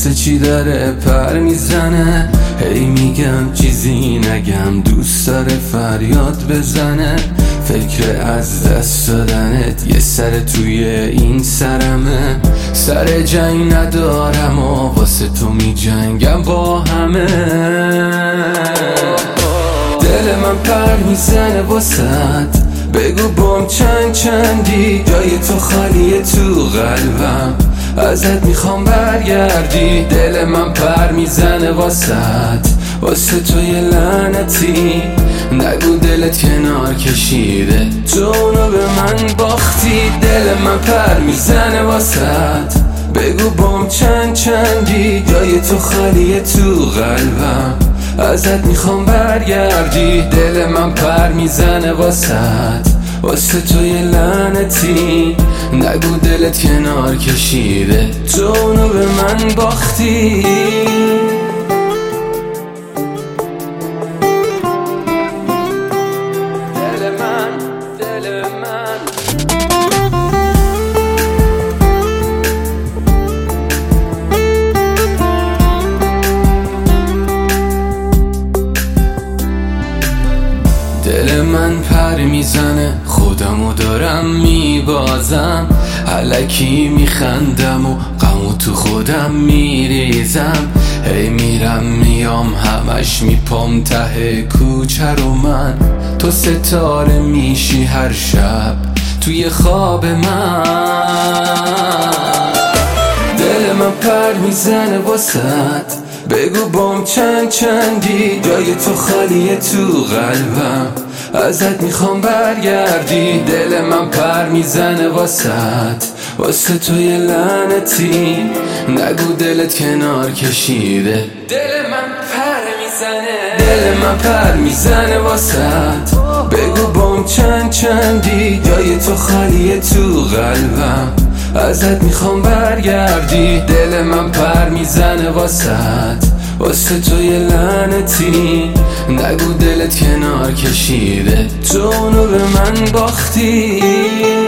واسه چی داره پر میزنه؟ هی میگم چیزی نگم، دوست داره فریاد بزنه. فکر از دست دادنت یه سر توی این سرمه. سر جنگ ندارم و واسه تو میجنگم با همه. دل من پر میزنه واسط، بگو بام چندی جای تو خالیه تو قلبم، ازت میخوام برگردی. دل من پر میزنه واسه تو یه لعنتی. نگو دلت کنار کشیده، تو اونو به من باختی. دل من پر میزنه واسط، بگو بام چندی جای تو خالیه تو قلبم، ازت میخوام برگردی. دل من پر میزنه واسه تو یه لعنتی. نگو دلت کنار کشیده، تو اونو به من باختی. دل من پر میزنه، خودمو دارم میبازم، الکی میخندم و غمو تو خودم میریزم. هی میرم میام همش میپام ته کوچه رو من. تو ستاره میشی هر شب توی خواب من. دل من پر میزنه واسط، بگو بام چندی جای تو خالیه تو قلبم، ازت میخوام برگردی. دل من پر میزنه واسه تو یه لعنتی. نگو دلت کنار کشیده، دل من پر میزنه واسط، بگو بام چندی جای تو خالیه تو قلبم، ازت میخوام برگردی. دل من پر میزنه واسه تو یه لعنتی. نگو دلت کنار کشیده، تو اونو به من باختی.